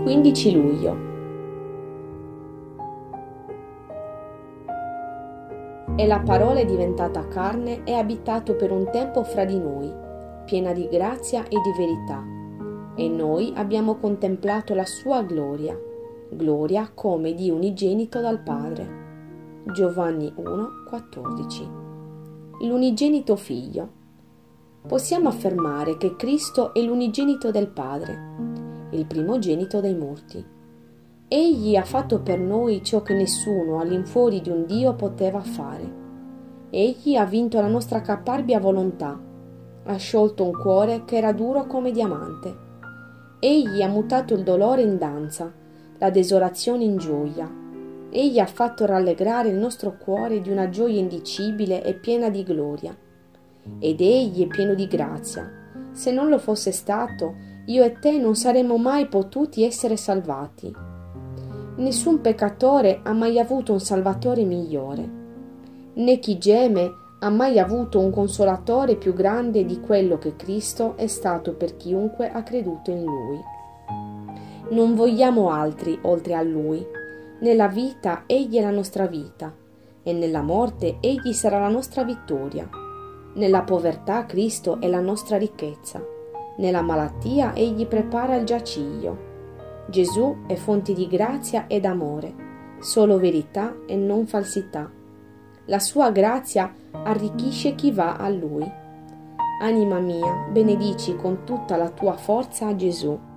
15 luglio. E la parola è diventata carne e ha abitato per un tempo fra di noi, piena di grazia e di verità. E noi abbiamo contemplato la sua gloria, gloria come di unigenito dal Padre. Giovanni 1,14. L'unigenito figlio. Possiamo affermare che Cristo è l'unigenito del Padre, il primogenito dei morti. Egli ha fatto per noi ciò che nessuno all'infuori di un Dio poteva fare. Egli ha vinto la nostra caparbia volontà, ha sciolto un cuore che era duro come diamante. Egli ha mutato il dolore in danza, la desolazione in gioia. Egli ha fatto rallegrare il nostro cuore di una gioia indicibile e piena di gloria. Ed egli è pieno di grazia. Se non lo fosse stato, io e te non saremmo mai potuti essere salvati. Nessun peccatore ha mai avuto un Salvatore migliore, né chi geme ha mai avuto un consolatore più grande di quello che Cristo è stato per chiunque ha creduto in Lui. Non vogliamo altri oltre a Lui. Nella vita Egli è la nostra vita, e nella morte Egli sarà la nostra vittoria. Nella povertà Cristo è la nostra ricchezza. Nella malattia Egli prepara il giaciglio. Gesù è fonte di grazia ed amore, solo verità e non falsità. La sua grazia arricchisce chi va a Lui. Anima mia, benedici con tutta la tua forza a Gesù.